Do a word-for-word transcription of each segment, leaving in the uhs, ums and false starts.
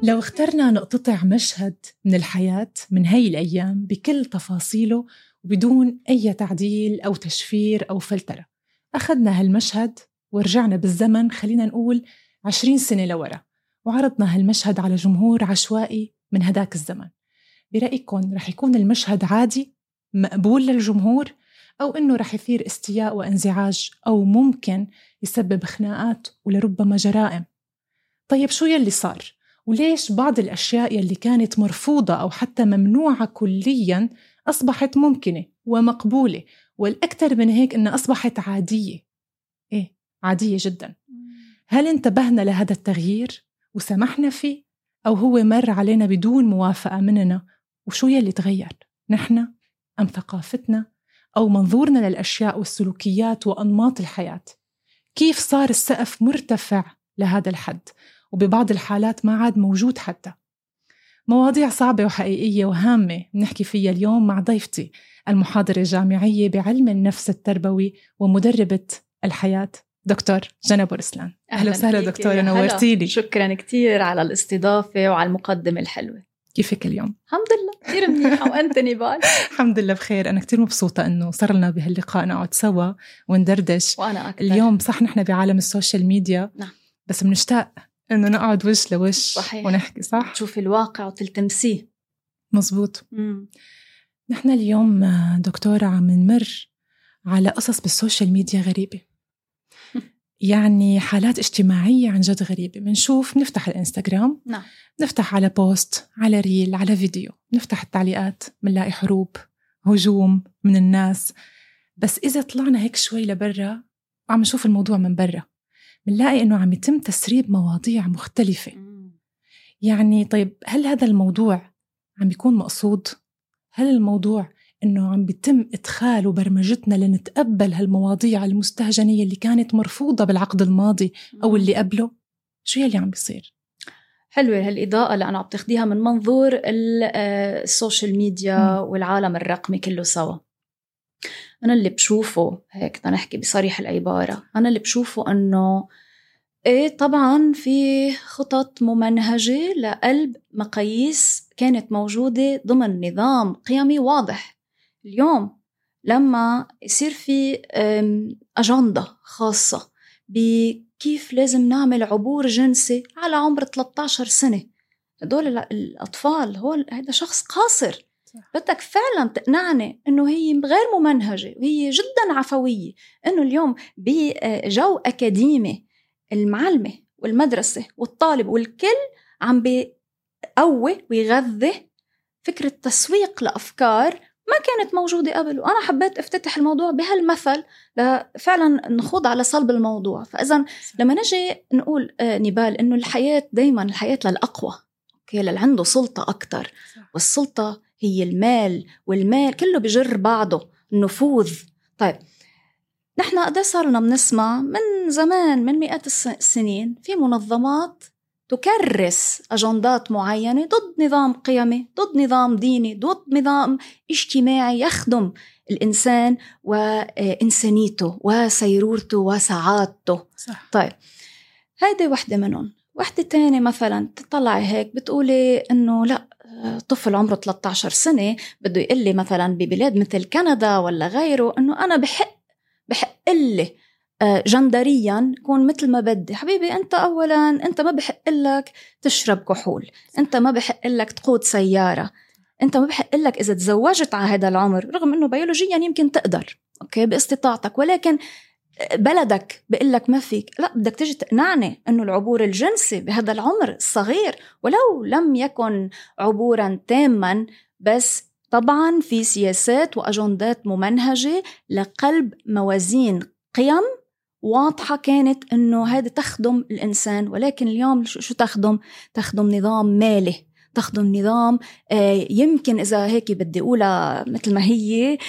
لو اخترنا نقتطع مشهد من الحياة من هاي الأيام بكل تفاصيله وبدون أي تعديل أو تشفير أو فلترة، أخذنا هالمشهد ورجعنا بالزمن خلينا نقول عشرين سنة لورا وعرضنا هالمشهد على جمهور عشوائي من هداك الزمن، برأيكم رح يكون المشهد عادي مقبول للجمهور أو إنه رح يثير استياء وانزعاج أو ممكن يسبب خناقات ولربما جرائم؟ طيب شو يلي صار؟ وليش بعض الأشياء يلي كانت مرفوضة أو حتى ممنوعة كلياً أصبحت ممكنة ومقبولة، والأكثر من هيك إنها أصبحت عادية؟ إيه عادية جداً. هل انتبهنا لهذا التغيير وسمحنا فيه أو هو مر علينا بدون موافقة مننا؟ وشو يلي تغير؟ نحن أم ثقافتنا أو منظورنا للأشياء والسلوكيات وأنماط الحياة؟ كيف صار السقف مرتفع لهذا الحد وببعض الحالات ما عاد موجود حتى؟ مواضيع صعبة وحقيقية وهامة نحكي فيها اليوم مع ضيفتي المحاضرة الجامعية بعلم النفس التربوي ومدربة الحياة دكتور جنى بورسلان. أهلا وسهلا دكتورة، نورتيلي. شكرا كتير على الاستضافة وعلى المقدمة الحلوة. كيفك اليوم؟ الحمد لله كتير منيحة. وأنت نيبال؟ الحمد لله بخير. أنا كتير مبسوطة أنه صار لنا بهاللقاء نقعد سوا وندردش. وأنا أكثر. اليوم صح نحن بعالم السوشيال ميديا، نعم، بس بنشتاق أنه نقعد وش لوش. صحيح. ونحكي صح، تشوف الواقع وتلتمسيه. مزبوط. مم. نحن اليوم دكتورة عم نمر على قصص بالسوشيال ميديا غريبة يعني حالات اجتماعية عن جد غريبة. بنشوف، نفتح الانستغرام، نعم، نفتح على بوست، على ريل، على فيديو، نفتح التعليقات، منلاقي حروب، هجوم من الناس. بس إذا طلعنا هيك شوي لبرا وعم نشوف الموضوع من برا، منلاقي إنه عم يتم تسريب مواضيع مختلفة. يعني طيب هل هذا الموضوع عم بيكون مقصود؟ هل الموضوع إنه عم بيتم إدخال وبرمجتنا لنتقبل هالمواضيع المستهجنية اللي كانت مرفوضة بالعقد الماضي أو اللي قبله؟ شو يلي عم بيصير؟ حلوة هالإضاءة لأنه عم تاخديها من منظور السوشيال ميديا والعالم الرقمي كله سوا. أنا اللي بشوفه هيك نحكي بصريح العبارة، أنا اللي بشوفه أنه إيه طبعاً في خطط ممنهجة لقلب مقاييس كانت موجودة ضمن نظام قيمي واضح. اليوم لما يصير في أجندة خاصة بكيف لازم نعمل عبور جنسي على عمر ثلاثة عشر سنة، هدول الأطفال هو هذا شخص قاصر، بدك فعلا تقنعني أنه هي غير ممنهجة وهي جدا عفوية. أنه اليوم بجو أكاديمي المعلمة والمدرسة والطالب والكل عم بيقوي ويغذي فكرة تسويق لأفكار ما كانت موجودة قبل. وأنا حبيت افتتح الموضوع بهالمثل لفعلا نخوض على صلب الموضوع. فإذا لما نجي نقول آه نيبال إنه الحياة دايما الحياة للأقوى، أوكي، للي عنده سلطة أكتر، والسلطة هي المال، والمال كله بجر بعضه، النفوذ. طيب نحن قد صارنا بنسمع من زمان، من مئات السنين، في منظمات تكرس أجندات معينة ضد نظام قيمي، ضد نظام ديني، ضد نظام اجتماعي يخدم الإنسان وإنسانيته وسيرورته وسعادته. صح. طيب هيدي واحدة منهم. واحدة تانية مثلا تطلع هيك بتقولي إنه لا، طفل عمره ثلاثة عشر سنة بده يقول لي مثلا ببلاد مثل كندا ولا غيره إنه أنا بحق بحق لي جندريا كون مثل ما بدي. حبيبي أنت أولا أنت ما بحق لك تشرب كحول، أنت ما بحق لك تقود سيارة، أنت ما بحق لك إذا تزوجت على هذا العمر، رغم أنه بيولوجيا يمكن تقدر أوكي باستطاعتك، ولكن بلدك بقول لك ما فيك. لا، بدك تجي تقنعني أنه العبور الجنسي بهذا العمر الصغير، ولو لم يكن عبورا تاما، بس طبعا في سياسات وأجندات ممنهجة لقلب موازين قيم واضحة كانت أنه هذا تخدم الإنسان. ولكن اليوم شو تخدم؟ تخدم نظام مالي، تخدم نظام آه يمكن إذا هيك بدي أقولها مثل ما هي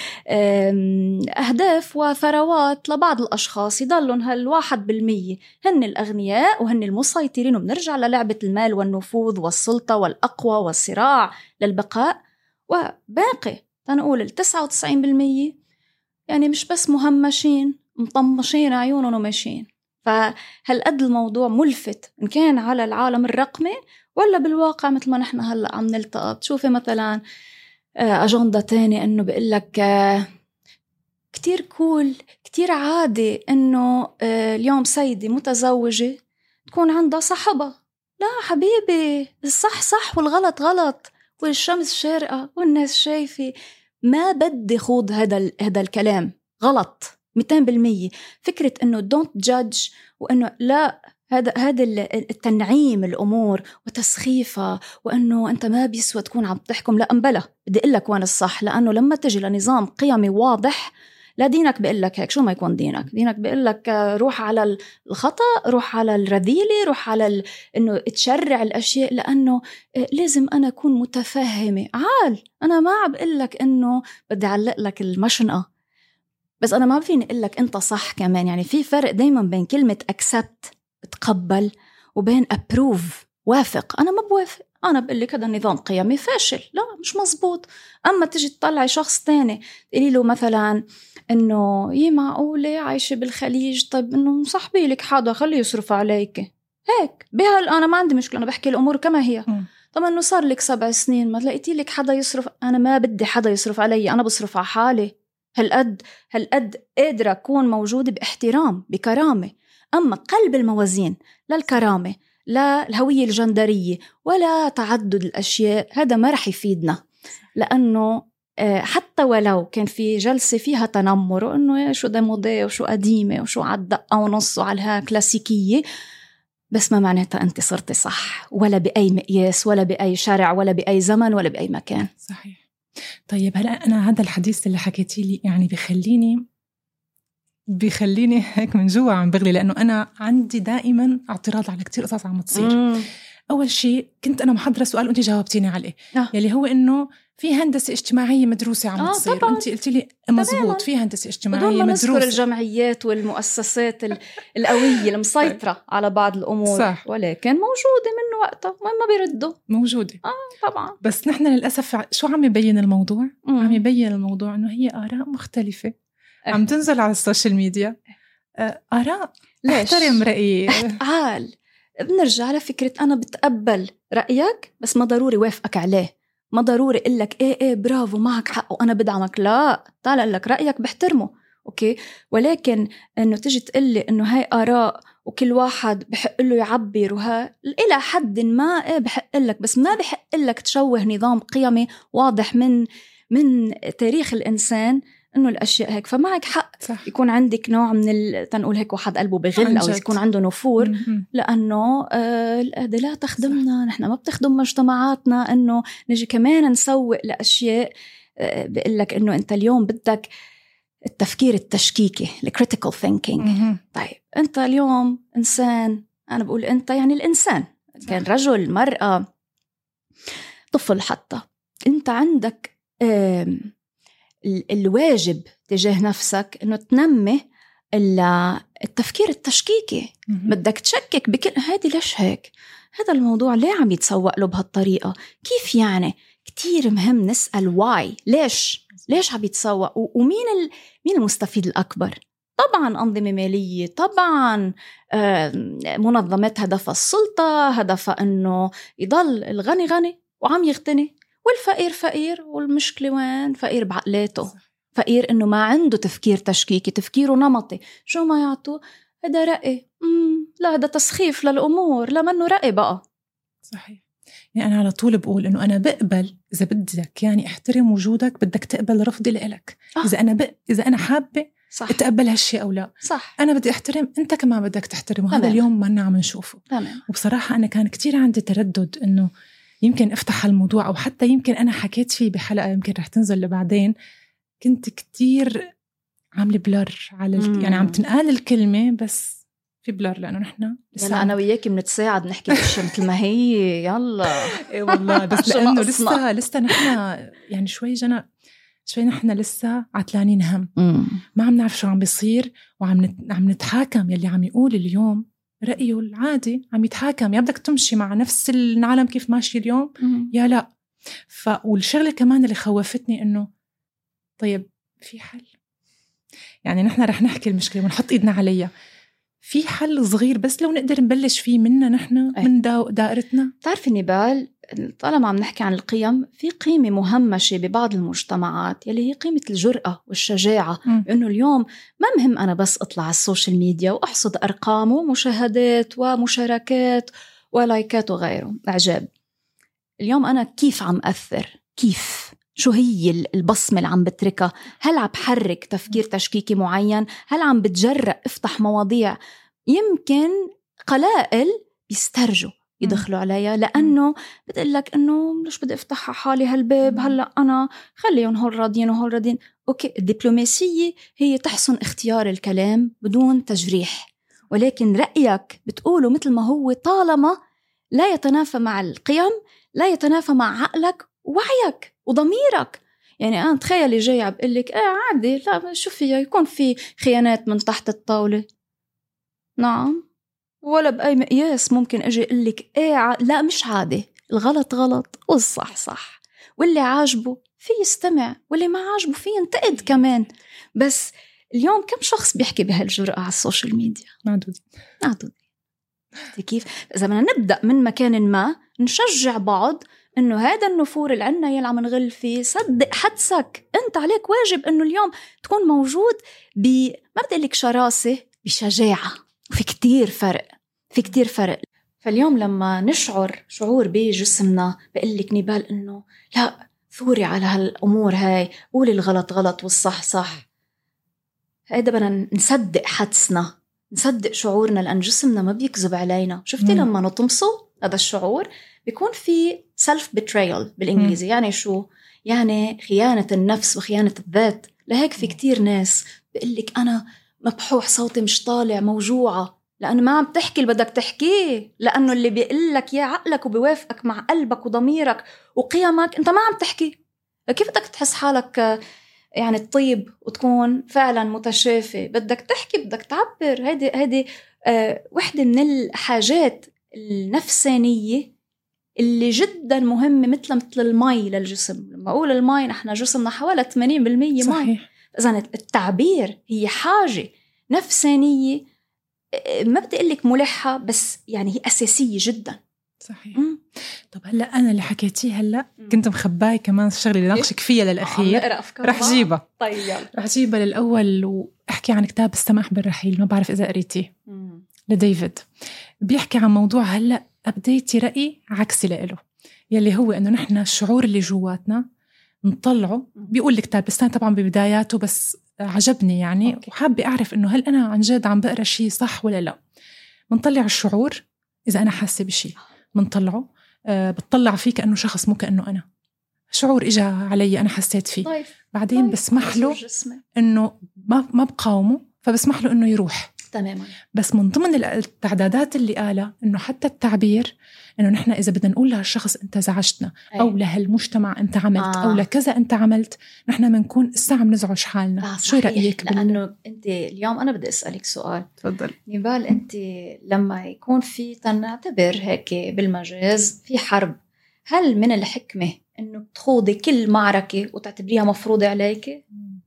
آه أهداف وثروات لبعض الأشخاص يضلون هالواحد بالمية هن الأغنياء وهن المسيطرين، وبنرجع للعبة المال والنفوذ والسلطة والأقوى والصراع للبقاء. وباقي تنقول التسعة وتسعين بالمية يعني مش بس مهمشين مطمشين عيونهم وماشيين. فهالقد الموضوع ملفت إن كان على العالم الرقمي ولا بالواقع مثل ما نحن هلأ عم نلتقى بتشوفي مثلا أجندة تاني إنه بيقلك كتير كول كتير عادي إنه اليوم سيدة متزوجة تكون عندها صحبة. لا حبيبي، الصح صح والغلط غلط، والشمس شارقة والناس شايفة. ما بدي خوض هذا هذا الكلام، غلط مئتين بالمية. فكرة إنه don't judge وإنه لا، هذا هذا التنعيم الأمور وتسخيفها، وإنه أنت ما بيسوى تكون عم تحكم. لا أنبلا، بدي أقول لك وين الصح، لأنه لما تجي لنظام قيمي واضح، لا دينك بيقول لك هيك، شو ما يكون دينك دينك بيقول لك روح على الخطأ، روح على الرذيلة، روح على ال... إنه تشرع الأشياء، لأنه لازم أنا أكون متفهمة. عال أنا ما عم بقول لك إنه بدي أعلق لك المشنقة، بس أنا ما فيني أقول لك أنت صح كمان. يعني في فرق دايما بين كلمة accept تقبل وبين approve وافق. أنا ما بوافق، أنا بقول لك هذا النظام قيمي فاشل، لا مش مزبوط. أما تجي تطلعي شخص تاني تقولي له مثلا إنه يي معقولة عايشة بالخليج، طيب إنه صاحبي لك حدا خليه يصرف عليك هيك بهال، أنا ما عندي مشكلة، أنا بحكي الأمور كما هي. طب إنه صار لك سبع سنين ما لقيتي لك حدا يصرف، أنا ما بدي حدا يصرف علي، أنا بصرف على حالي. هالقد هالقد قادرة أكون موجودة باحترام بكرامة. أما قلب الموازين لا الكرامة لا الهوية الجندرية ولا تعدد الأشياء، هذا ما رح يفيدنا. لأنه حتى ولو كان في جلسة فيها تنمر وإنه شو ديمودي وشو قديمة وشو عالدقة ونص وعلها كلاسيكية، بس ما معناتها أنت صرتي صح، ولا بأي مقياس ولا بأي شرع ولا بأي زمن ولا بأي مكان. صحيح. طيب هلأ أنا هذا الحديث اللي حكيتي لي يعني بيخليني بيخليني هيك من جوا عم بغلي، لأنه أنا عندي دائما اعتراض على كتير قصص عم تصير. مم. أول شيء كنت أنا محضرة سؤال وأنت جاوبتيني عليه، آه. يلي هو إنه في هندسة اجتماعية مدروسة عم آه تصير، وأنت قلتي لي مزبوط في هندسة اجتماعية مدروسة. بدون ما نذكر الجمعيات والمؤسسات القوية المسيطرة على بعض الأمور، صح. ولكن موجودة من وقتها ما بيردوا، موجودة آه طبعا. بس نحن للأسف شو عم يبين الموضوع؟ مم. عم يبين الموضوع إنه هي آراء مختلفة أه. عم تنزل على السوشيال ميديا آراء. احترم رأيي عال. بنرجع على فكرة أنا بتقبل رأيك بس ما ضروري وافقك عليه، ما ضروري أقول لك إيه إيه برافو معك حق وأنا بدعمك، لا تعال أقول لك رأيك بحترمه أوكي. ولكن إنه تجي تقلي إنه هاي آراء وكل واحد بحق له يعبر، وها إلى حد ما إيه بحق لك، بس ما بحق لك تشوه نظام قيمي واضح من من تاريخ الإنسان إنه الأشياء هيك. فمعك حق صح. يكون عندك نوع من ال... تنقول هيك واحد قلبه بغل أو يكون عنده نفور، م-م. لأنه آه لا تخدمنا، نحن ما بتخدم مجتمعاتنا إنه نجي كمان نسوق لأشياء. آه بقولك إنه أنت اليوم بدك التفكير التشكيكي الكريتيكال ثينكينج. طيب أنت اليوم إنسان، أنا بقول أنت يعني الإنسان صح. كان رجل مرأة طفل، حتى أنت عندك آه الواجب تجاه نفسك إنه تنمي التفكير التشكيكي. بدك تشكك بكل هذه، ليش هيك؟ هذا الموضوع ليه عم يتسوق له بهالطريقة؟ كيف يعني؟ كتير مهم نسأل واي، ليش ليش عم يتسوق، ومين ال... مين المستفيد الأكبر؟ طبعا أنظمة مالية، طبعا منظمات هدفها السلطة، هدفها إنه يضل الغني غني وعم يغتني والفقير فقير. والمشكلة وين؟ فقير بعقلاته، فقير إنه ما عنده تفكير تشكيكي، تفكيره نمطي. شو ما يعطوا هذا رأي، مم. لا هذا تسخيف للأمور، لا منه رأي بقى. صحيح. يعني أنا على طول بقول إنه أنا بقبل إذا بدك يعني احترم وجودك، بدك تقبل رفضي لإلك. آه. إذا أنا ب... إذا أنا حابة صح. تقبل هالشيء أو لا، صح. أنا بدي أحترم، أنت كمان بدك تحترم. وهذا اليوم ما عم نشوفه. تمام. وبصراحة أنا كان كتير عندي تردد إنه يمكن افتح الموضوع، أو حتى يمكن أنا حكيت فيه بحلقة يمكن رح تنزل لبعدين. كنت كتير عامل بلر على ال... يعني عم تنقال الكلمة بس في بلر، لأنه نحن لسه أنا وياكي بنتساعد نحكي الأشياء مثل ما هي. يلا إيه والله، بس لأنه لسه لسه نحن يعني شوي جنا شوي نحن لسه عتلانين هم، مم. ما عم نعرف شو عم بيصير، وعم نت... عم نتحاكم. يلي عم يقول اليوم رأيه العادي عم يتحاكم، يا بدك تمشي مع نفس العالم كيف ماشي اليوم مم. يا لا. ف والشغلة كمان اللي خوفتني إنه طيب في حل، يعني نحن رح نحكي المشكلة ونحط إيدنا عليها، في حل صغير بس لو نقدر نبلش فيه منا نحن أي. من دا دائرتنا؟ تعرفي نبال، طالما عم نحكي عن القيم، في قيمة مهمشة ببعض المجتمعات يلي هي قيمة الجرأة والشجاعة. م. إنه اليوم ما مهم أنا بس أطلع على السوشيال ميديا وأحصد أرقام ومشاهدات ومشاركات ولايكات وغيره إعجاب. اليوم أنا كيف عم أثر، كيف، شو هي البصمة اللي عم بتركها؟ هل عم بحرك تفكير تشكيكي معين؟ هل عم بتجرأ افتح مواضيع يمكن قلائل بيسترجوا يدخلوا عليها، لأنه بتقلك إنه ليش بدي أفتح حالي هالباب هلأ، أنا خليهم هول راضين وهول راضين. أوكي، الدبلوماسية هي تحسن اختيار الكلام بدون تجريح، ولكن رأيك بتقوله مثل ما هو طالما لا يتنافى مع القيم، لا يتنافى مع عقلك ووعيك وضميرك. يعني أنا تخيلي جاي عم بقلك إيه عادي، لا شو فيها يكون في خيانات من تحت الطاولة؟ نعم، ولا بأي مقياس ممكن أجي أقلك إيه ع... لا مش عادي، الغلط غلط والصح صح، واللي عاجبه في يستمع واللي ما عاجبه في ينتقد كمان. بس اليوم كم شخص بيحكي بهالجرأة على السوشيال ميديا؟ معدود معدود. كيف إذا بدنا نبدأ من مكان ما نشجع بعض إنه هذا النفور اللي عنا يلي عم نغل فيه، صدق حدسك أنت عليك واجب إنه اليوم تكون موجود ب ما بدي لك شراسة، بشجاعة. وفي كتير فرق، في كتير فرق. فاليوم لما نشعر شعور بجسمنا بقلك نبال إنه لا ثوري على هالأمور هاي، قولي الغلط غلط والصح صح، هيدا بدنا نصدق حدسنا، نصدق شعورنا، لأن جسمنا ما بيكذب علينا. شفتي مم. لما نطمسه هذا الشعور بيكون في self betrayal بالإنجليزي. مم. يعني شو؟ يعني خيانة النفس وخيانة الذات. لهيك في كتير ناس بيقلك أنا مبحوح، صوتي مش طالع، موجوعة، لأنه ما عم تحكي اللي بدك تحكيه، لأنه اللي بيقلك يا عقلك وبيوافقك مع قلبك وضميرك وقيمك أنت ما عم تحكي. كيف بدك تحس حالك يعني الطيب وتكون فعلا متشافي؟ بدك تحكي، بدك تعبر. هيدي هيدي آه وحدة من الحاجات النفسانية اللي جدا مهمة، مثل مثل المي للجسم. لما أقول المي، نحن جسمنا حوالي ثمانين بالمية مي. إذن التعبير هي حاجة نفسانية، ما بدي أقول لك ملحة، بس يعني هي أساسية جدا. صحيح. مم. طب هلأ أنا اللي حكيتيه هلأ كنت مخباي كمان الشغلة اللي ناقشك فيها للأخير، رح جيبها. طيب رح جيبها للأول وأحكي عن كتاب السماح بالرحيل، ما بعرف إذا قريتيه، لديفيد. بيحكي عن موضوع هلأ أبديتي رأي عكسي لإله، يلي هو إنه نحن الشعور اللي جواتنا نطلعه. بيقول الكتاب بس أنا طبعا ببداياته بس عجبني يعني، أوكي. وحابة أعرف إنه هل أنا عن جد عم بقرأ شيء صح ولا لا. منطلع الشعور إذا أنا حاسة بشيء منطلعه، أه بتطلع فيه كأنه شخص، مو كأنه أنا شعور إجا علي أنا حسيت فيه. طيب. بعدين طيب. بسمح له إنه ما ما بقاومه، فبسمح له إنه يروح تماما. بس من ضمن التعدادات اللي قالها إنه حتى التعبير، إنه نحن إذا بدنا نقول لهالشخص أنت زعجتنا، أي. أو لهالمجتمع أنت عملت، آه. أو لكذا أنت عملت، نحن منكون الساعة بنزعج حالنا. آه شو رأيك؟ لأنه أنت اليوم أنا بدي أسألك سؤال. تفضل نبال، أنت لما يكون في تنعتبر هيك بالمجاز في حرب، هل من الحكمة إنه تخوضي كل معركة وتعتبريها مفروضة عليك؟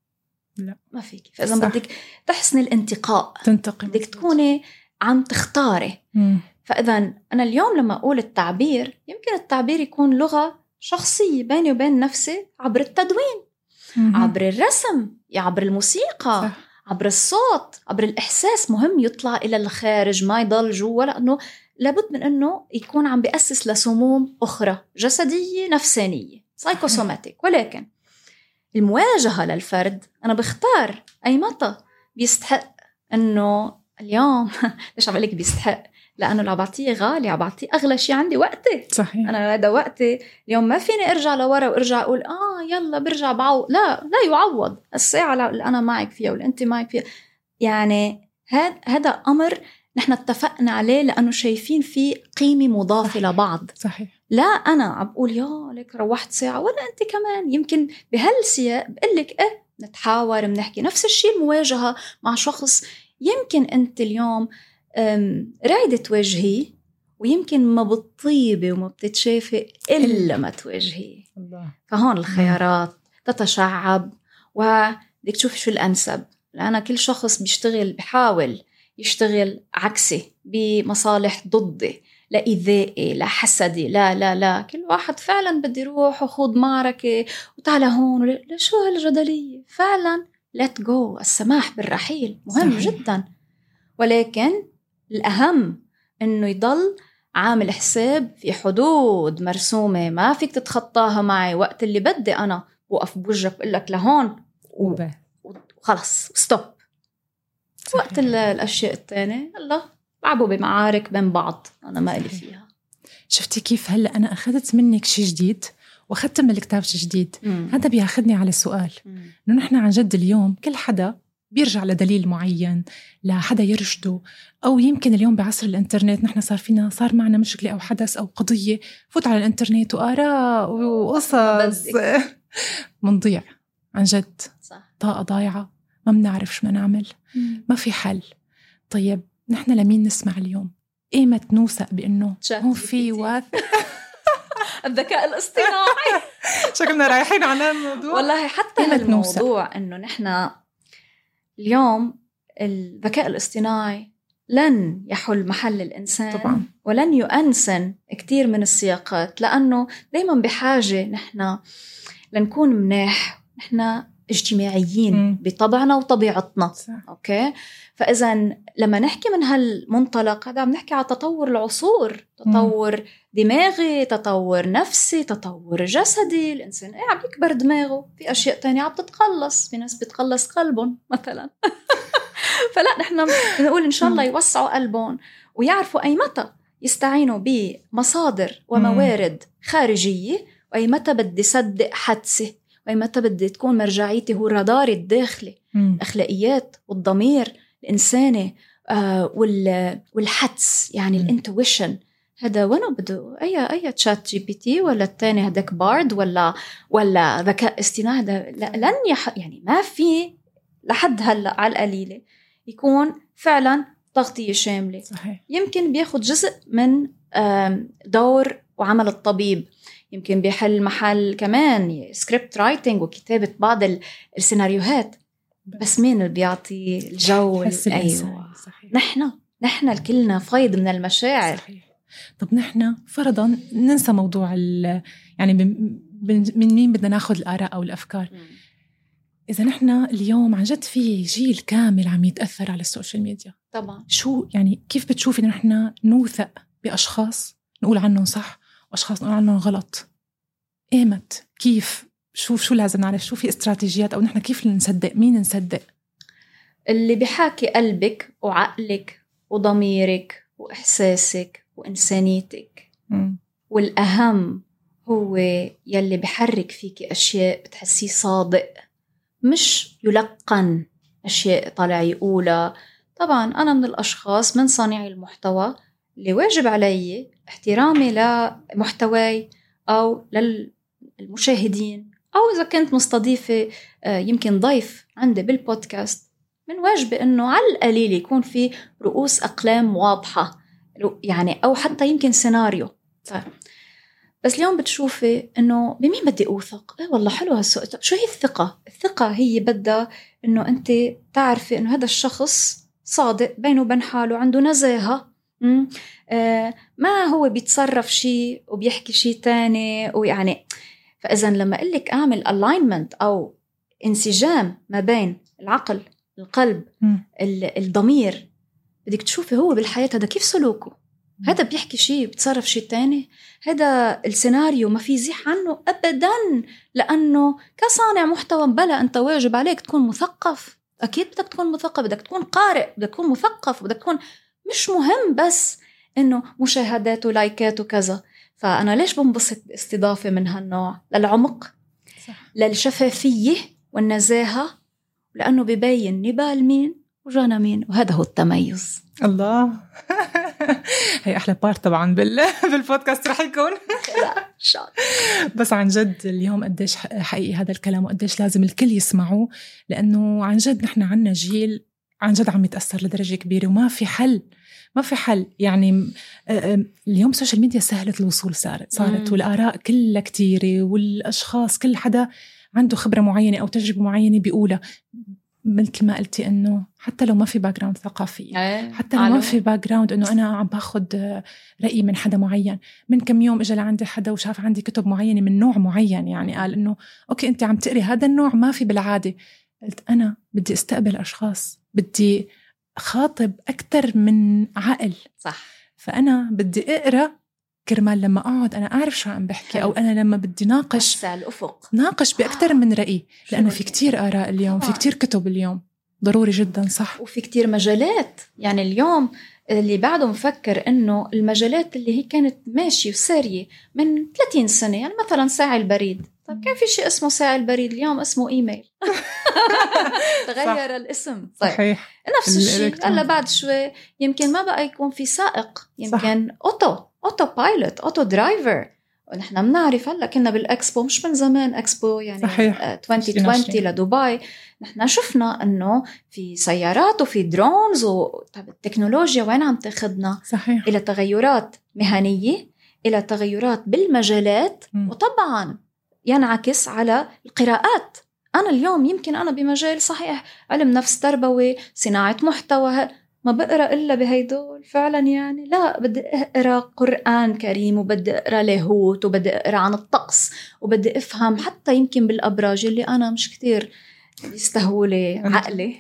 لا، ما فيك. فإذا بدك تحسن الانتقاء، تنتقي، بدك تكوني عم تختاري. مم. فإذا أنا اليوم لما أقول التعبير، يمكن التعبير يكون لغة شخصية بيني وبين نفسي عبر التدوين، مم. عبر الرسم، عبر الموسيقى، صح. عبر الصوت، عبر الإحساس. مهم يطلع إلى الخارج، ما يضل جوا، لأنه لابد من أنه يكون عم بيأسس لسموم أخرى جسدية نفسانية، سايكوسوماتيك. ولكن المواجهة للفرد، أنا بختار أي متى بيستحق أنه اليوم ليش عم لك بيستحق؟ لأنه لو بعطيه غالي، عم بعطيه أغلى شيء عندي، وقتي. صحيح. أنا هذا وقتي اليوم، ما فيني أرجع لورا وأرجع أقول آه يلا برجع بعوض. لا، لا يعوض. الساعة اللي أنا معك فيها واللي أنت معك فيها، يعني هذا هذا أمر نحن اتفقنا عليه لأنه شايفين فيه قيمة مضافة صحيح. لبعض. صحيح. لا أنا عم بقول يا لك روحت ساعة، ولا أنت كمان يمكن بهالسياق بقلك إيه، نتحاور، منحكي. نفس الشيء المواجهة مع شخص يمكن أنت اليوم رايدة تواجهي، ويمكن ما بتطيبي وما بتتشافي إلا ما تواجهي. فهون الخيارات تتشعب، وبدك تشوفي شو الأنسب. لأن كل شخص بيشتغل بحاول يشتغل عكسي بمصالح ضدي، لا إيذائي، لا حسدي، لا لا لا كل واحد فعلا بدي يروح وخوض معركة وتعالى هون. لا شو هالجدلية؟ فعلا let go، السماح بالرحيل مهم صحيح. جدا، ولكن الأهم إنه يضل عامل حساب في حدود مرسومة ما فيك تتخطاها معي. وقت اللي بدي أنا وقف بوجهك بقول لك لهون وخلص ستوب. وقت الأشياء التانية الله لعبوا بمعارك بين بعض أنا ما إلي فيها. شفتي كيف هلأ أنا أخذت منك شيء جديد وأخذت من الكتاب شيء جديد. مم. هذا بياخدني على السؤال إنه نحن عن جد اليوم كل حدا بيرجع لدليل معين لحدا يرشده، أو يمكن اليوم بعصر الإنترنت نحن صار فينا صار معنا مشكلة أو حدث أو قضية فوت على الإنترنت وآراء وقصص منضيع عن جد صح. طاقة ضايعة ما بنعرف شو نعمل. مم. ما في حل. طيب نحن لمين نسمع اليوم؟ إيمة نوثق بأنه هون في واثق الذكاء الاصطناعي شكلنا رايحين على الموضوع. والله حتى الموضوع أنه نحن اليوم الذكاء الاصطناعي لن يحل محل الإنسان طبعاً. ولن يؤنسن كتير من السياقات، لأنه دايما بحاجة نحن لنكون مناح، نحن اجتماعيين م. بطبعنا وطبيعتنا صح. أوكي، فإذا لما نحكي من هالمنطلق هذا عم نحكي على تطور العصور، تطور م. دماغي، تطور نفسي، تطور جسدي. الإنسان إيه عم يكبر دماغه، في أشياء تانية عم تتقلص، في ناس بتقلص قلبهم مثلا فلا نحن نقول إن شاء الله يوسعوا قلبهم ويعرفوا أي متى يستعينوا بمصادر وموارد خارجية، وأي متى بدي صدق حدسي، وأي متى بدي تكون مرجعيتي هو الرادار الداخلي، الأخلاقيات والضمير الإنساني آه والحدس يعني الانتويشن. هذا وانا بده أي أي تشات جي بي تي ولا الثاني هداك بارد ولا ولا ذكاء اصطناعي هذا لن يح يعني ما في لحد هلا على القليلة يكون فعلا تغطية شاملة صحيح. يمكن بياخد جزء من دور وعمل الطبيب، يمكن بيحل محل كمان سكريبت رايتنج وكتابة بعض السيناريوهات، بس مين اللي بيعطي الجو؟ أيوة نحن نحن الكلنا فايض من المشاعر صحيح. طب نحن فرضاً ننسى موضوع يعني من مين بدنا ناخد الآراء أو الأفكار. م. إذا نحن اليوم عن جد في جيل كامل عم يتأثر على السوشيال ميديا طبعاً، شو يعني كيف بتشوفي إن نحن نوثق بأشخاص نقول عنهم صح وأشخاص نقول عنهم غلط؟ إيمت كيف شو شو لازم نعرف؟ شو في استراتيجيات أو نحن كيف نصدق مين نصدق؟ اللي بيحاكي قلبك وعقلك وضميرك وإحساسك وإنسانيتك. م. والأهم هو يلي بحرك فيك أشياء بتحسيه صادق، مش يلقن أشياء طالع يقولها. طبعا أنا من الأشخاص من صانعي المحتوى اللي واجب علي احترامي لمحتواي أو للمشاهدين، أو إذا كنت مستضيفة يمكن ضيف عندي بالبودكاست من واجبي أنه على القليل يكون في رؤوس أقلام واضحة يعني، أو حتى يمكن سيناريو. بس اليوم بتشوفي أنه بمين بدي أوثق؟ إيه والله حلو هالسؤال. شو هي الثقة؟ الثقة هي بدها أنه أنت تعرفي أنه هذا الشخص صادق بينه وبين حاله، عنده نزاهة، آه ما هو بيتصرف شيء وبيحكي شيء تاني ويعني. فإذا لما أقولك أعمل alignment أو انسجام ما بين العقل، القلب، الضمير، بدك تشوفي هو بالحياة هذا كيف سلوكه. هذا بيحكي شيء بتصرف شيء تاني، هذا السيناريو ما في زيح عنه أبدا، لأنه كصانع محتوى بلا أنت واجب عليك تكون مثقف. أكيد بدك تكون مثقف، بدك تكون قارئ، بدك تكون مثقف، بدك تكون مش مهم بس إنه مشاهدات ولايكات وكذا. فأنا ليش بنبسط باستضافة من هالنوع؟ للعمق صح. للشفافية والنزاهة، لأنه بيبين نبال مين وجانا مين، وهذا هو التميز. الله هي أحلى بارت طبعا بال... بالبودكاست رح يكون بس عن جد اليوم قديش حقيقي هذا الكلام وقديش لازم الكل يسمعوه، لأنه عن جد نحن عنا جيل عن جد عم يتأثر لدرجة كبيرة وما في حل ما في حل يعني. اليوم السوشيال ميديا سهلت الوصول صارت صارت والآراء كلها كتيرة، والأشخاص كل حدا عنده خبرة معينة أو تجربة معينة بيقولها. مثل ما قلتي إنه حتى لو ما في باك جراوند ثقافي، أيه. حتى لو ما في باك جراوند إنه أنا عم باخد رأي من حدا معين. من كم يوم إجا لعندي حدا وشاف عندي كتب معينة من نوع معين، يعني قال إنه أوكي أنت عم تقري هذا النوع ما في بالعادة. قلت أنا بدي استقبل أشخاص، بدي خاطب أكتر من عقل. صح. فأنا بدي أقرأ كرمال لما أقعد أنا أعرف شو عم بحكي. حلو. أو أنا لما بدي ناقش وسع الأفق، ناقش بأكتر آه. من رأي، لأنه في كتير آراء اليوم، في كتير كتب اليوم، ضروري جدا. صح. وفي كتير مجالات. يعني اليوم اللي بعده مفكر إنه المجالات اللي هي كانت ماشية وسارية من ثلاثين سنة، يعني مثلا ساعي البريد، طب كان في شيء اسمه ساعي البريد، اليوم اسمه إيميل. تغير الاسم. طيب. صحيح. نفس الشيء هلا بعد شوي يمكن ما بقى يكون في سائق، يمكن صح. أوتو أوتو بايلوت، أوتو درايفر. ونحن بنعرف هلا كنا بالإكسبو، مش من زمان إكسبو يعني صحيح. ألفين وعشرين لدبي، نحن شفنا إنه في سيارات وفي درونز. وطب التكنولوجيا وين عم تاخدنا؟ صحيح. إلى تغيرات مهنية، إلى تغيرات بالمجالات، م. وطبعا ينعكس على القراءات. أنا اليوم يمكن أنا بمجال صحيح علم نفس تربوي صناعة محتوى ما بقرأ إلا بهيدول فعلا، يعني لا، بدي أقرأ قرآن كريم، وبدي أقرأ لاهوت، وبدي أقرأ عن الطقس، وبدي أفهم حتى يمكن بالأبراج اللي أنا مش كتير يستهولي عقلي.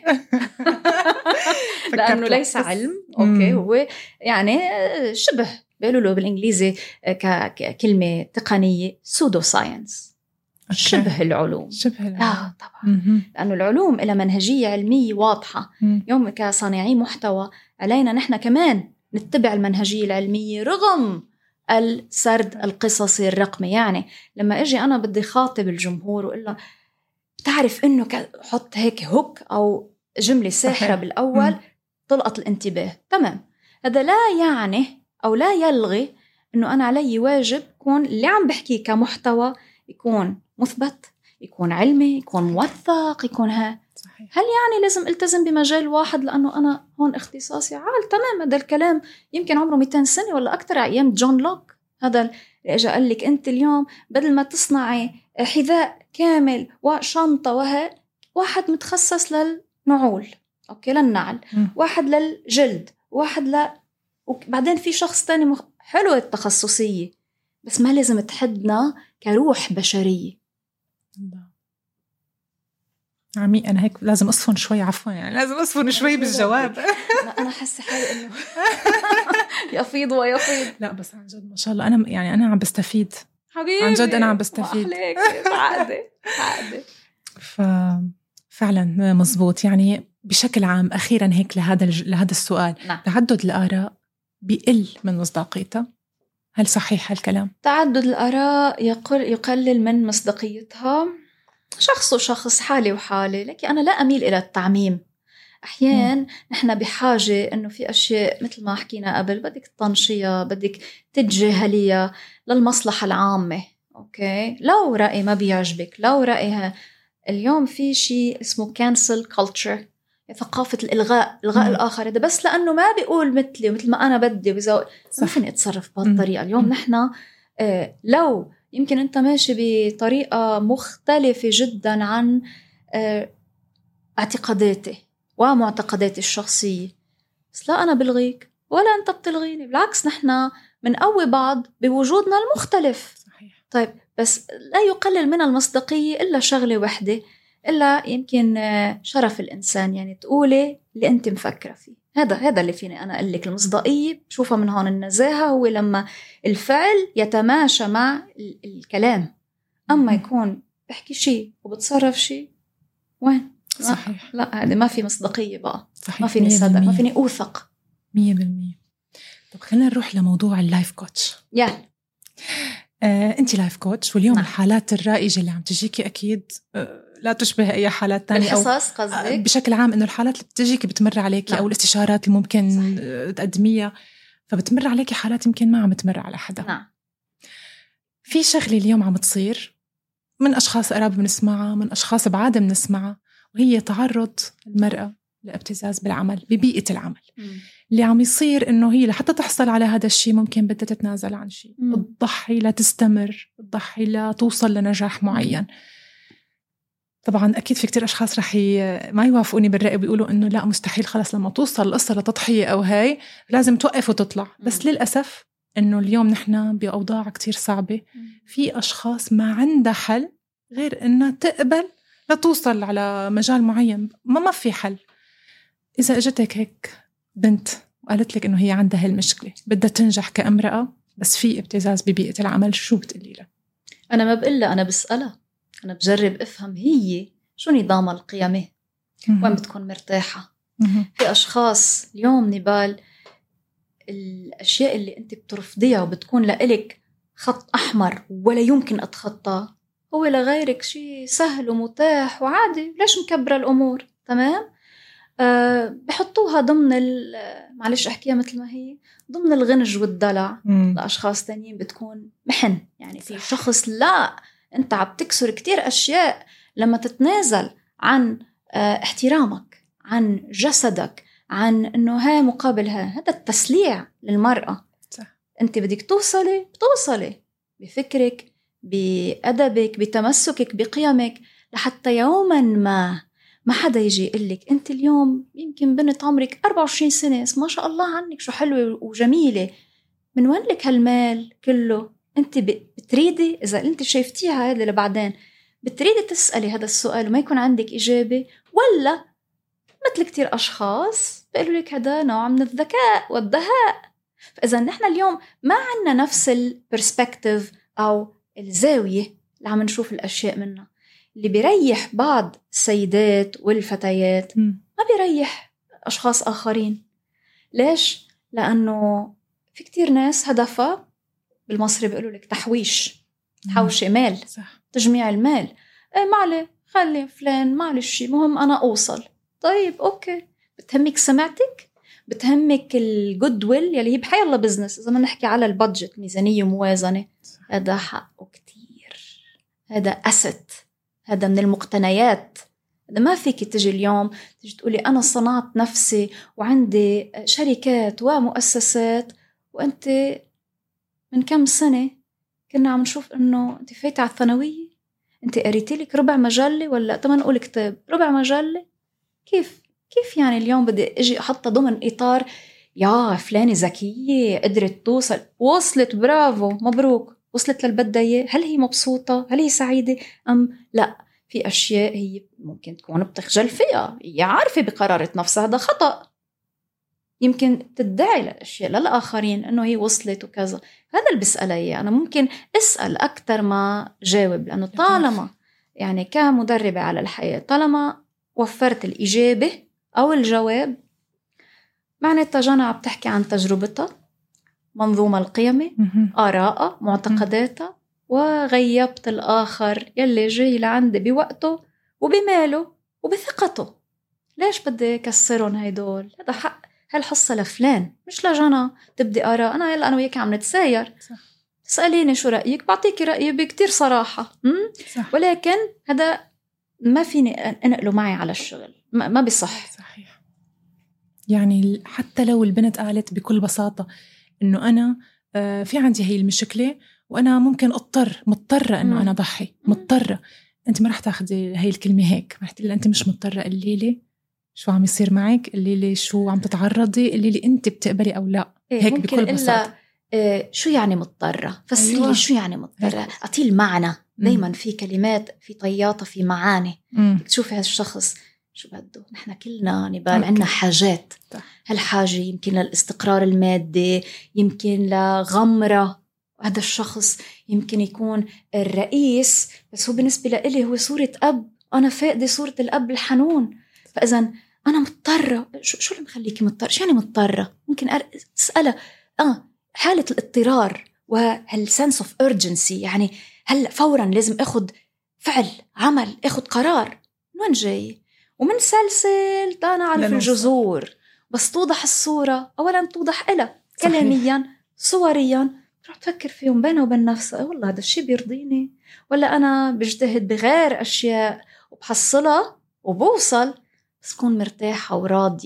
لأنه ليس علم. أوكي. هو يعني شبه بيقولوا له بالإنجليزي ككلمة تقنية سودو ساينس، شبه العلوم. شبه العلوم. آه طبعا. لأنه العلوم إلى منهجية علمية واضحة. مم. يوم كصانعي محتوى علينا نحن كمان نتبع المنهجية العلمية رغم السرد القصصي الرقمي. يعني لما أجي أنا بدي خاطب الجمهور وإلا بتعرف إنه حط هيك هوك أو جملة ساحرة بالأول، مم. طلقت الانتباه. تمام. هذا لا يعني أو لا يلغي إنه أنا علي واجب يكون اللي عم بحكي كمحتوى يكون مثبت، يكون علمي، يكون موثق، يكون ها. صحيح. هل يعني لازم التزم بمجال واحد لأنه أنا هون اختصاصي عال؟ تمام. هذا الكلام يمكن عمره مئتين سنة ولا أكتر، أيام جون لوك. هذا اللي أجا قال لك أنت اليوم بدل ما تصنعي حذاء كامل وشنطة وها، واحد متخصص للنعول، أوكي، للنعل، م. واحد للجلد، واحد ل، وبعدين في شخص تاني مخ... حلو التخصصية، بس ما لازم تحدنا كروح بشرية. عمي أنا هيك لازم أصفن شوي، عفوا يعني لازم أصفن شوي بالجواب. أنا حاسة حالي إنه يفيض ويفيض. لا بس عن جد ما شاء الله أنا يعني أنا عم بستفيد حبيبي، عن جد أنا عم بستفيد. عادي عادي. ففعلا مزبوط. يعني بشكل عام أخيرا هيك لهذا لهذا السؤال، نعم. تعدد الآراء بيقل من مصداقيتها، هل صحيح هالكلام؟ تعدد الآراء يقلل من مصداقيتها، شخص وشخص، حالي وحالي، لكن أنا لا أميل إلى التعميم. أحيان نحن بحاجة إنه في أشياء مثل ما حكينا قبل بدك تطنشيها، بدك تتجاهليها للمصلحة العامة. أوكي، لو رأي ما بيعجبك، لو رأيها اليوم في شيء اسمه cancel culture، ثقافة الإلغاء، إلغاء مم. الآخر، هذا بس لأنه ما بيقول مثلي ومثل ما أنا بدي بزو... ما فيني أتصرف بهالطريقة. اليوم نحن آه لو يمكن أنت ماشي بطريقة مختلفة جدا عن آه اعتقاداتي ومعتقداتي الشخصية، بس لا أنا بلغيك ولا أنت بتلغيني، بالعكس نحن بنقوي بعض بوجودنا المختلف. صحيح. طيب بس لا يقلل من المصداقية إلا شغلة واحدة، إلا يمكن شرف الإنسان، يعني تقولي اللي أنت مفكرة فيه. هذا هذا اللي فيني أنا أقول لك المصداقية بشوفها من هون. النزاهة هو لما الفعل يتماشى مع الكلام، أما يكون بحكي شيء وبتصرف شيء وين؟ صحيح. لا هذا ما في مصداقية بقى. صحيح. ما فيني صدق، ما فيني أوثق مية بالمية. طب خلينا نروح لموضوع اللايف كوتش. يعني آه، أنت لايف كوتش، واليوم نعم. الحالات الرائجة اللي عم تجيكي أكيد آه، لا تشبه أي حالات تانية، أو قصدك بشكل عام إنه الحالات اللي بتجيكي بتمر عليكي، نعم. أو الاستشارات اللي ممكن صحيح. تقدميها، فبتمر عليكي حالات يمكن ما عم تمر على حدا. نعم. في شغلة اليوم عم تصير من أشخاص قراب بنسمعها، من أشخاص بعاد بنسمعها، وهي تعرض المرأة لابتزاز بالعمل، ببيئة العمل. م. اللي عم يصير إنه هي لحتى تحصل على هذا الشيء ممكن بدها تتنازل عن شيء، تضحي لا تستمر، تضحي لا توصل لنجاح معين. طبعا أكيد في كتير أشخاص رح ي... ما يوافقوني بالرأي وبيقولوا إنه لا مستحيل خلص لما توصل القصة لتضحية أو هاي لازم توقف وتطلع. بس للأسف إنه اليوم نحن بأوضاع كتير صعبة، في أشخاص ما عندها حل غير إنها تقبل لتوصل على مجال معين. ما ما في حل. إذا أجتك هيك بنت وقالت لك إنه هي عندها هالمشكلة بدها تنجح كامرأة بس في ابتزاز ببيئة العمل، شو بتقولي لها؟ أنا ما بقلها، أنا بسألها، أنا بجرب أفهم هي شو نظامها القيمي، وين بتكون مرتاحة. في أشخاص اليوم نبال الأشياء اللي أنت بترفضيها وبتكون لإلك خط أحمر ولا يمكن أتخطى، هو لغيرك شيء سهل ومتاح وعادي. ليش مكبرة الأمور؟ تمام. أه بحطوها ضمن معلش أحكيها مثل ما هي، ضمن الغنج والدلع. مم. لأشخاص تانيين بتكون محن. يعني في شخص لا، أنت عم تكسر كتير أشياء لما تتنازل عن أه احترامك، عن جسدك، عن أنه هاي مقابل هاي. هذا التسليع للمرأة. صح. أنت بدك توصلي بتوصلي بفكرك، بأدبك، بتمسكك بقيمك، لحتى يوما ما ما حدا يجي يقلك أنت اليوم يمكن بنت عمرك أربعة وعشرين سنة ما شاء الله عنك شو حلوة وجميلة، من وين لك هالمال كله؟ أنت بتريدي إذا أنت شايفتيها هذا لبعدين بتريدي تسألي هذا السؤال وما يكون عندك إجابة، ولا مثل كتير أشخاص بيقولوا لك هذا نوع من الذكاء والدهاء. فإذا نحن اليوم ما عنا نفس البرسبكتيف أو الزاوية اللي عم نشوف الأشياء منها. اللي بيريح بعض السيدات والفتيات ما بيريح أشخاص آخرين. ليش؟ لأنه في كتير ناس هدفها بالمصري بيقولوا لك تحويش، تحوشي مال، صح. تجميع المال. إيه معلي خلي فلان معلش مهم أنا أوصل. طيب أوكي، بتهمك سمعتك؟ بتهمك الجود ويل يلي هي بحي الله بزنس. إذا ما نحكي على البادجت، ميزانية وموازنة، هذا حقه كتير، هذا أسد، هذا من المقتنيات. هذا ما فيك تجي اليوم تجي تقولي أنا صنعت نفسي وعندي شركات ومؤسسات، وأنت من كم سنة كنا عم نشوف إنه أنت فايتة على الثانوية، أنت قريتي لك ربع مجلة ولا تمن نقول كتاب ربع مجلة. كيف كيف يعني اليوم بدي أجي أحطها ضمن إطار يا فلانة ذكية قدرت توصل، وصلت برافو مبروك، وصلت للبداية. هل هي مبسوطة؟ هل هي سعيدة أم لا؟ في أشياء هي ممكن تكون بتخجل فيها، هي عارفة بقرارة نفسها هذا خطأ، يمكن تدعي الأشياء للآخرين أنه هي وصلت وكذا. هذا اللي بسألها. أنا ممكن أسأل أكتر ما جاوب، لأنه طالما يعني كمدربة على الحياة طالما وفرت الإجابة أو الجواب معناتها جانا عم تحكي عن تجربتها، منظومة القيمة، آراءها، معتقداتها، وغيبت الآخر يلي جاي لعندي بوقته وبماله وبثقته. ليش بدي كسرهم هيدول؟ هذا حق هالحصة لفلان مش لجانا تبدي آراء. أنا يلا أنا وياك عم نتساير، سأليني شو رأيك بعطيكي رأيي بكتير صراحة. ولكن هذا ما فيني أنقله معي على الشغل، ما, ما بيصح. صحيح. يعني حتى لو البنت قالت بكل بساطة إنه أنا في عندي هاي المشكلة وأنا ممكن أضطر مضطرة إنه أنا ضحي مضطرة، أنت ما رح تاخدي هاي الكلمة هيك، رح تقولي أنت مش مضطرة الليلة شو عم يصير معك، الليلة شو عم تتعرضي، الليلة أنت بتقبلي أو لا. إيه هيك بكل بساطة. إيه شو يعني مضطرة؟ فسري لي شو يعني مضطرة، أعطيه المعنى. دايما في كلمات في طياطة في معاني. تشوفي هالشخص شو بده. نحن كلنا نبال عنا حاجات، هالحاجة يمكن للاستقرار المادي، يمكن لغمرة. هذا الشخص يمكن يكون الرئيس بس هو بالنسبة لإلي هو صورة أب، أنا فاقدة صورة الأب الحنون. فإذا أنا مضطرة. شو شو اللي مخليكي مضطرة؟ شو يعني مضطرة؟ ممكن أسألها آه حالة الاضطرار وهالسنس اوف urgency، يعني هل فورا لازم أخذ فعل عمل، أخذ قرار. من وين جاي؟ ومن سلسل أنا أعرف الجذور، بس توضح الصورة أولا، توضح إلها كلاميا صوريا، تروح تفكر فيهم بينه وبين نفسها. والله هذا الشيء بيرضيني، ولا أنا بجتهد بغير أشياء وبحصلها وبوصل، بس كون مرتاحة وراضية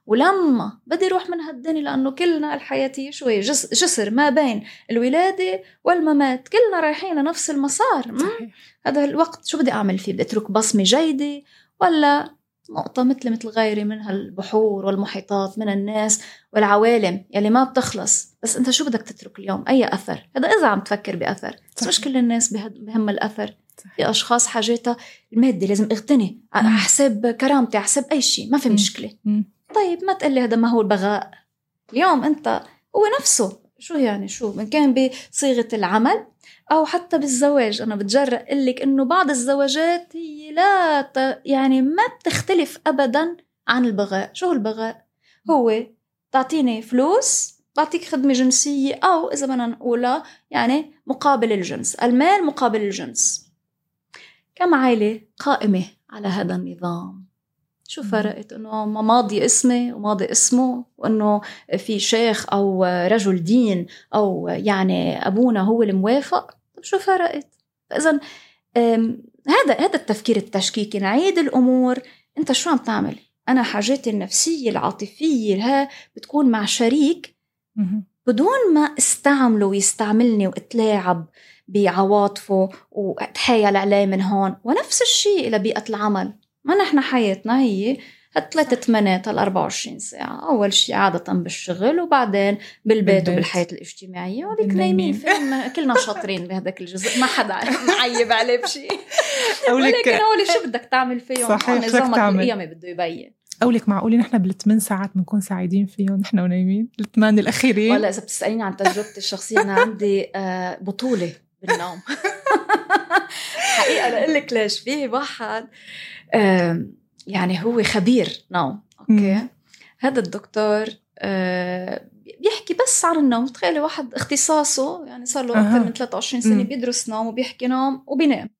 ولما بدي أروح من هالدنيا، لأنه كلنا الحياة هي شوي جس جسر ما بين الولادة والممات، كلنا رايحين لنفس المسار. هذا الوقت شو بدي أعمل فيه؟ بدي أترك بصمة جيدة ولا نقطة مثل مثل غيري من هالبحور والمحيطات من الناس والعوالم يلي ما بتخلص؟ بس أنت شو بدك تترك اليوم؟ أي أثر؟ هذا إذا عم تفكر بأثر. بس مش كل الناس بهم الأثر. في أشخاص حاجتها المادة، لازم أغتني على حساب كرامتي، على حساب أي شيء، ما في مشكلة. طيب ما تقلي هذا ما هو البغاء. اليوم أنت هو نفسه، شو يعني شو من كان بصيغة العمل أو حتى بالزواج. أنا بتجرأ قلك إنه بعض الزواجات هي لا ت... يعني ما بتختلف أبدا عن البغاء. شو البغاء؟ هو تعطيني فلوس، بعطيك خدمة جنسية، أو إذا بدنا نقولها يعني مقابل الجنس، المال مقابل الجنس. كم عائلة قائمة على هذا النظام؟ شو فرقت إنه ماضي اسمه وماضي اسمه، وإنه في شيخ أو رجل دين أو يعني أبونا هو الموافق؟ طب شو فرقت؟ فإذن هذا هذا التفكير التشكيكي. نعيد الأمور. أنت شو عم تعمل؟ أنا حاجاتي النفسية العاطفية ها بتكون مع شريك بدون ما استعمله ويستعملني واتلاعب بعواطفه واتحايل عليه من هون. ونفس الشيء لبيئة العمل. ما نحن حياتنا هي هالثلاثة ثمانيات هالأربعة وعشرين ساعة. أول شيء عادة بالشغل، وبعدين بالبيت, بالبيت. وبالحياة الاجتماعية، وذيك نايمين فين. كلنا شاطرين بهذاك الجزء، ما حدا معيب عليه بشيء. ولكن أولي شو بدك تعمل فيهم؟ نظامك القيمي بده يبين. أقولك معقولي نحن بالثمان ساعات بنكون سعيدين فيهم نحن ونايمين الثمان الأخيرين؟ ولا إذا بتسأليني عن تجربتي الشخصية، أنا عندي بطولة بالنوم. حقيقة لأقولك ليش. فيه واحد يعني هو خبير نوم، أوكي. هذا الدكتور بيحكي بس عن النوم. تخيلي واحد اختصاصه يعني صار له أكثر من ثلاثة وعشرين سنة بيدرس نوم وبيحكي نوم وبينام.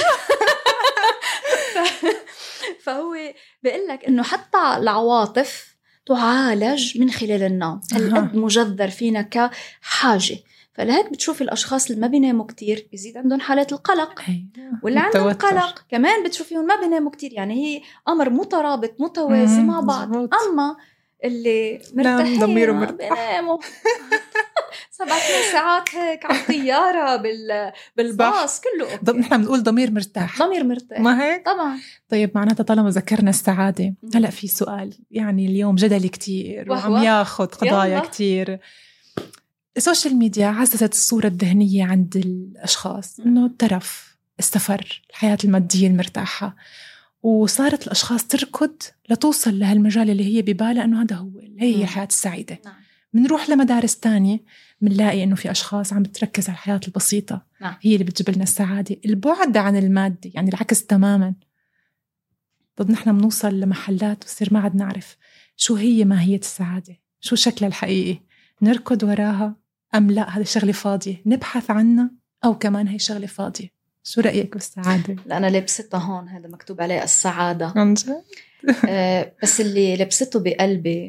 فهو بيقول لك إنه حتى العواطف تعالج من خلال النوم. هالقد مجذر فينا كحاجة. فلهيك بتشوفي الأشخاص اللي ما بيناموا كتير بيزيد عندهم حالات القلق، واللي عندهم قلق كمان بتشوفيهم ما بيناموا كتير. يعني هي أمر مترابط متوازي مع بعض. زبط. أما اللي مرتاحين بيناموا سبع ساعات هيك على الطيارة بال بالباص كله أوكي. طب نحن بنقول ضمير مرتاح. ضمير مرتاح ما هيك؟ طبعا. طيب معناتها طالما ذكرنا السعادة، هلأ في سؤال يعني اليوم جدلي كتير وعم ياخد قضايا كتير. السوشيال ميديا عززت الصورة الذهنية عند الأشخاص إنه الترف، السفر، الحياة المادية المرتاحة، وصارت الأشخاص تركض لتوصل لهالمجال اللي هي ببالها إنه هذا هو هي هي الحياة السعيدة. نعم. منروح لمدارس تانية منلاقي إنه في أشخاص عم بتركز على الحياة البسيطة. نعم. هي اللي بتجيب لنا السعادة، البعد عن المادة يعني العكس تماما. طب نحن بنوصل لمحلات وصير ما عاد نعرف شو هي ماهية السعادة، شو شكلها الحقيقي، نركض وراها أم لا هذه شغلة فاضية نبحث عنها، أو كمان هي شغلة فاضية. شو رأيك بالسعادة؟ لا أنا لبستها هون، هذا مكتوب عليه السعادة. أنجا؟ آه بس اللي لبسته بقلبي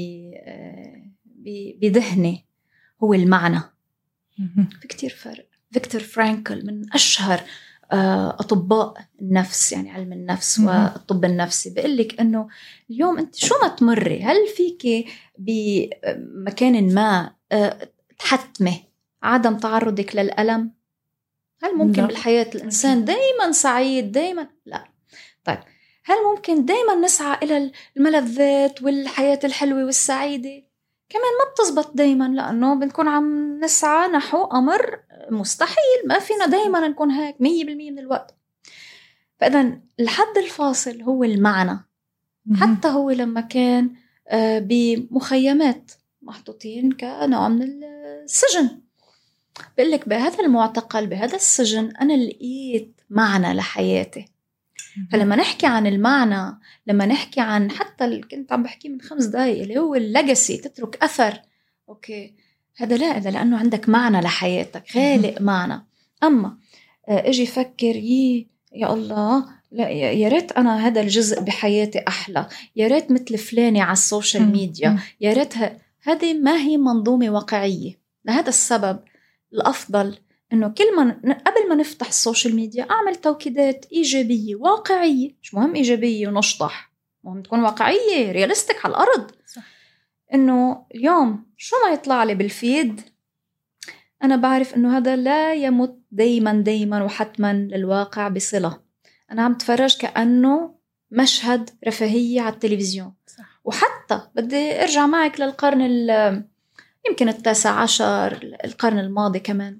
بذهني هو المعنى. في كتير فرق. فيكتور فرانكل من أشهر آه أطباء النفس، يعني علم النفس والطب النفسي، بيقولك أنه اليوم أنت شو ما تمري، هل فيك بمكان ما آه تحتمي عدم تعرضك للألم؟ هل ممكن لا. بالحياة الإنسان دايما سعيد دايما؟ لا. طيب هل ممكن دايما نسعى إلى الملذات والحياة الحلوة والسعيدة؟ كمان ما بتزبط دايما، لأنه بنكون عم نسعى نحو أمر مستحيل. ما فينا دايما نكون هيك مية بالمية من الوقت. فإذا الحد الفاصل هو المعنى. حتى هو لما كان بمخيمات محطوطين كنوع من السجن، بقول لك بهذا المعتقل بهذا السجن أنا لقيت معنى لحياتي. فلما نحكي عن المعنى، لما نحكي عن حتى اللي كنت عم بحكي من خمس دقايق اللي هو الليجاسي، تترك أثر، أوكي هذا لا، هذا لأنه عندك معنى لحياتك، خالق معنى. أما أجي فكر يي يا الله لا يا ريت أنا هذا الجزء بحياتي أحلى، يا ريت مثل فلاني على السوشيال ميديا، يا ريت هذه ما هي منظومة واقعية. لهذا السبب الأفضل إنه كل ما قبل ما نفتح السوشيال ميديا أعمل توكيدات إيجابية واقعية، مش مهم إيجابية ونشطح، مهم تكون واقعية رياليستيك على الأرض. صح. إنه اليوم شو ما يطلع لي بالفيد أنا بعرف إنه هذا لا يمت دايما دايما وحتما للواقع بصلة. أنا عم تفرج كأنه مشهد رفاهية على التلفزيون. صح. وحتى بدي أرجع معك للقرن يمكن التاسع عشر، القرن الماضي كمان،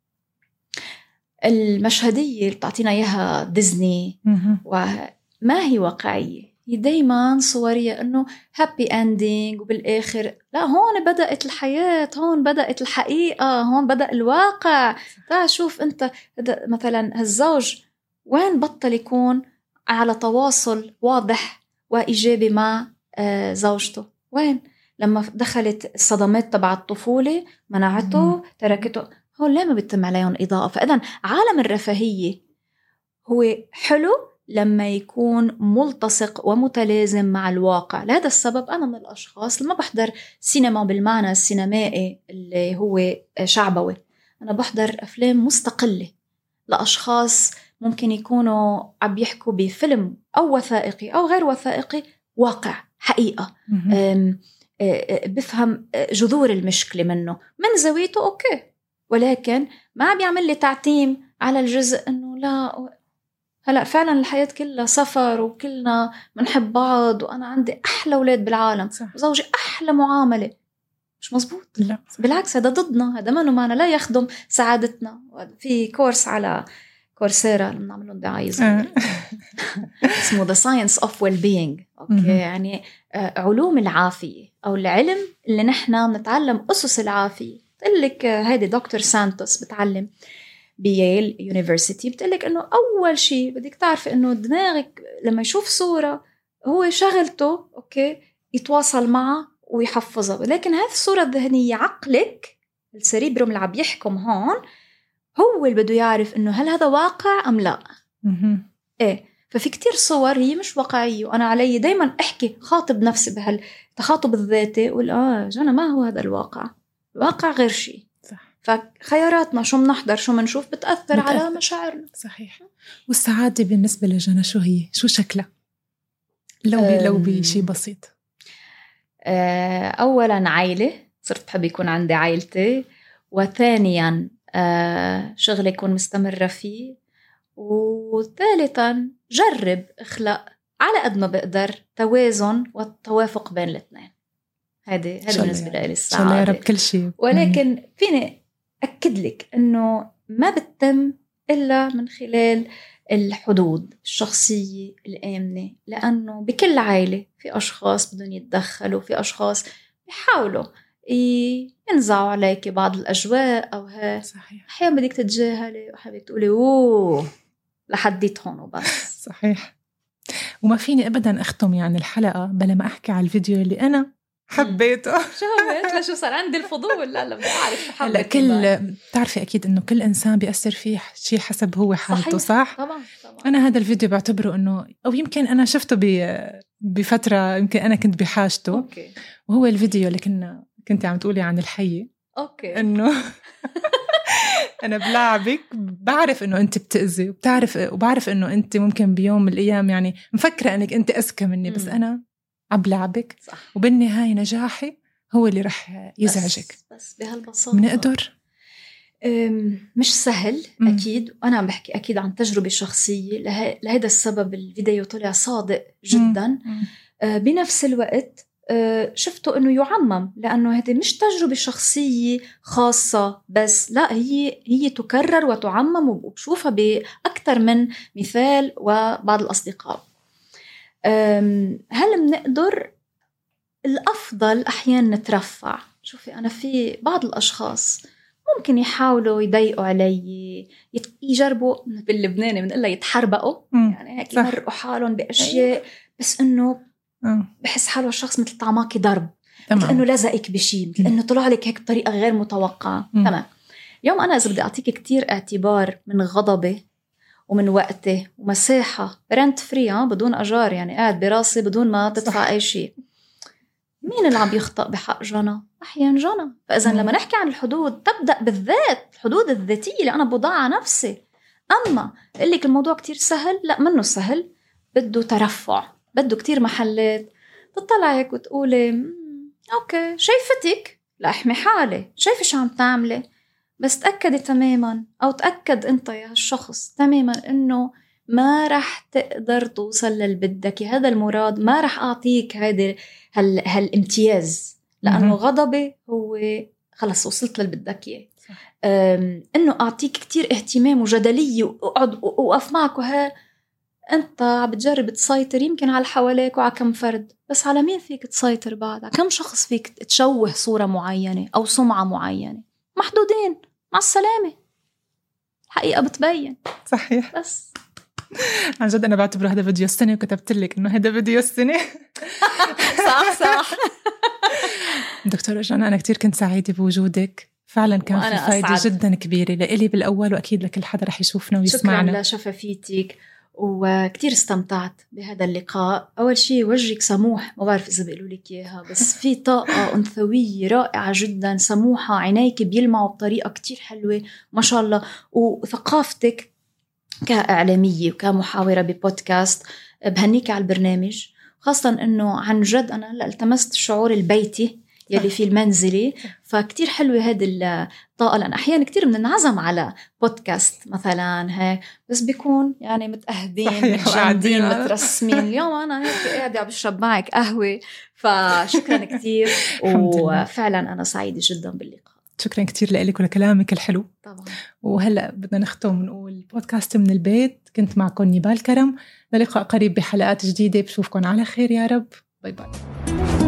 المشهدية اللي بتعطينا إياها ديزني وما هي واقعية، هي دايما صورية إنه هابي اندينج وبالآخر لا، هون بدأت الحياة، هون بدأت الحقيقة، هون بدأ الواقع. تعال شوف أنت مثلا هالزوج وين بطل يكون على تواصل واضح وإيجابي مع زوجته؟ وين لما دخلت الصدمات تبع الطفولة منعته، تركته؟ هون ليه ما بيتم عليهم إضاءة؟ فإذن عالم الرفاهية هو حلو لما يكون ملتصق ومتلازم مع الواقع. لهذا السبب أنا من الأشخاص اللي ما بحضر سينما بالمعنى السينمائي اللي هو شعبوي. أنا بحضر أفلام مستقلة لأشخاص ممكن يكونوا عم يحكوا بفيلم أو وثائقي أو غير وثائقي واقع حقيقة، بفهم جذور المشكلة منه من زاويته أوكي، ولكن ما عم يعمل لي تعتيم على الجزء إنه لا هلأ فعلا الحياة كلها سفر وكلنا منحب بعض وأنا عندي أحلى أولاد بالعالم وزوجي أحلى معاملة. مش مزبوط. لا. بالعكس هذا ضدنا، هذا منه معنا، لا يخدم سعادتنا. في كورس على كورسيرا اللي بنعملهم دعاية صغيرة اسمه The Science of Well-being. أوكي. يعني علوم العافية أو العلم اللي نحنا بنتعلم أسس العافية. بتقلك هيدي دكتور سانتوس بتعلم بييل يونيفرسيتي، بتقلك إنه أول شيء بدك تعرف إنه دماغك لما يشوف صورة هو شغلته أوكي يتواصل معها ويحفظها، ولكن هذه الصورة الذهنية عقلك السريبروم اللي عم يحكم هون هو اللي بده يعرف إنه هل هذا واقع أم لا. إيه، ففي كتير صور هي مش واقعية، وأنا علي دايما أحكي خاطب نفسي بهالتخاطب الذاتي وقول آه جانا ما هو هذا الواقع، الواقع غير شيء. صح. فخياراتنا شو منحضر شو منشوف بتأثر, بتأثر على مشاعرنا. صحيح. والسعادة بالنسبة لجانا شو هي؟ شو شكلها؟ لو بي لو بشيء بسيط. أولا عائلة، صرت بحب يكون عندي عائلتي، وثانيا شغل يكون مستمرة فيه، وثالثا جرب اخلق على قد ما بقدر توازن والتوافق بين الاثنين. هذه هذا بالنسبة لي السعادة. يا رب كل شيء. ولكن فيني أكد لك إنه ما بتتم إلا من خلال الحدود الشخصية الآمنة، لأنه بكل عائلة في أشخاص بدهم يتدخلوا، في أشخاص بيحاولوا ينزعوا عليك بعض الأجواء أو ها. صحيح. أحيانا بدك تتجاهلي وحابة تقولي أوه لحديت هون وبس. صحيح. وما فيني أبدا أختم يعني الحلقة بلا ما أحكي على الفيديو اللي أنا حبيته. شو هو؟ ليش صار عندي الفضول؟ لا لا بدي أعرف شو حبيته. لا كل بتعرفي أكيد إنه كل إنسان بيأثر فيه شيء حسب هو حالته. صح؟ طبعا طبعا. أنا هذا الفيديو بعتبره إنه أو يمكن أنا شفته بفترة يمكن أنا كنت بحاجته. أوكي. وهو الفيديو اللي كنا كنت عم تقولي عن الحية. أوكي. إنه أنا بلاعبك بعرف إنه أنت بتأذي وبتعرف وبعرف إنه أنت ممكن بيوم من الأيام يعني مفكرة إنك أنت أذكى مني، بس أنا عبلعبك. صح. وبالنهاية نجاحي هو اللي رح يزعجك. بس, بس بهالبساطة بنقدر. مش سهل. م. أكيد. وأنا عم بحكي أكيد عن تجربة شخصية، له... لهذا السبب الفيديو طلع صادق جدا. م. آه بنفس الوقت آه شفته أنه يعمم، لأنه هذه مش تجربة شخصية خاصة بس، لا هي هي تكرر وتعمم وبشوفها بأكثر من مثال وبعض الأصدقاء. هل بنقدر؟ الأفضل أحيانا نترفع. شوفي أنا في بعض الأشخاص ممكن يحاولوا يضايقوا علي، يجربوا باللبناني بنقول يتحربقوا، يعني هيك يمرقوا حالهم بأشياء، بس إنه بحس حاله الشخص مثل طعماكي ضرب، مثل إنه لزقك بشيء، مثل إنه طلع لك هيك بطريقة غير متوقعة. تمام. اليوم أنا إذا بدي أعطيك كتير اعتبار من غضبي ومن وقتي ومساحة رنت فري بدون أجار، يعني قاعد براسي بدون ما تدفع أي شيء، مين اللي عم يخطأ بحق جنى؟ أحيانا جنى. فإذا لما نحكي عن الحدود تبدأ بالذات، الحدود الذاتية اللي أنا بضعها نفسي. أما قلك الموضوع كتير سهل، لا منه سهل، بده ترفع. بده كتير محلات، تطلع هيك وتقولي أوكي شايفتك لأحمي حالي، شايفة شو عم تعملي، بس تأكدي تماما أو تأكد أنت يا هالشخص تماما إنه ما رح تقدر توصل للبدك، هذا المراد ما رح أعطيك هذا هال هالامتياز، لأنه غضبي هو خلص وصلت للبدك إياه. إنه أعطيك كتير اهتمام وجدلية وأقعد وقف معك وها، أنت بتجرب تسيطر يمكن على حواليك وعلى كم فرد، بس على مين فيك تسيطر بعد؟ على كم شخص فيك تشوه صورة معينة أو سمعة معينة؟ محدودين، مع السلامة، الحقيقة بتبين. صحيح. بس عن جد أنا بعتبره هذا فيديو السنة، وكتبت لك إنه هذا فيديو السنة. صح صح. دكتورة جانا أنا كتير كنت سعيدة بوجودك، فعلا كان في فايدة أسعد. جدا كبيرة لإلي بالأول، وأكيد لكل حدا رح يشوفنا ويسمعنا. شكرا لشفافيتك، وكتير استمتعت بهذا اللقاء. أول شيء وجهك سموح، ما بعرف إذا بيقولوا لك إياها، بس في طاقة أنثوية رائعة جدا، سموحة، عينيك بيلمعوا بطريقة كتير حلوة ما شاء الله، وثقافتك كإعلامية وكمحاورة ببودكاست، بهنيك على البرنامج، خاصة أنه عن جد أنا هلأ التمست الشعور البيتي يلي في المنزلي، فكتير حلوة هذه الطاقة، لأن أحيانا كتير بننعزم على بودكاست مثلا هيك، بس بيكون يعني متأهدين متجمدين مترسمين. اليوم أنا هيك قاعدة بشرب معك قهوة، فشكرا كتير، وفعلا أنا سعيدة جدا باللقاء. شكرا كتير لك ولكلامك الحلو طبعا. وهلأ بدنا نختم ونقول بودكاست من البيت، كنت معكم نيبال كرم، للقاء قريب بحلقات جديدة، بشوفكم على خير يا رب. باي باي.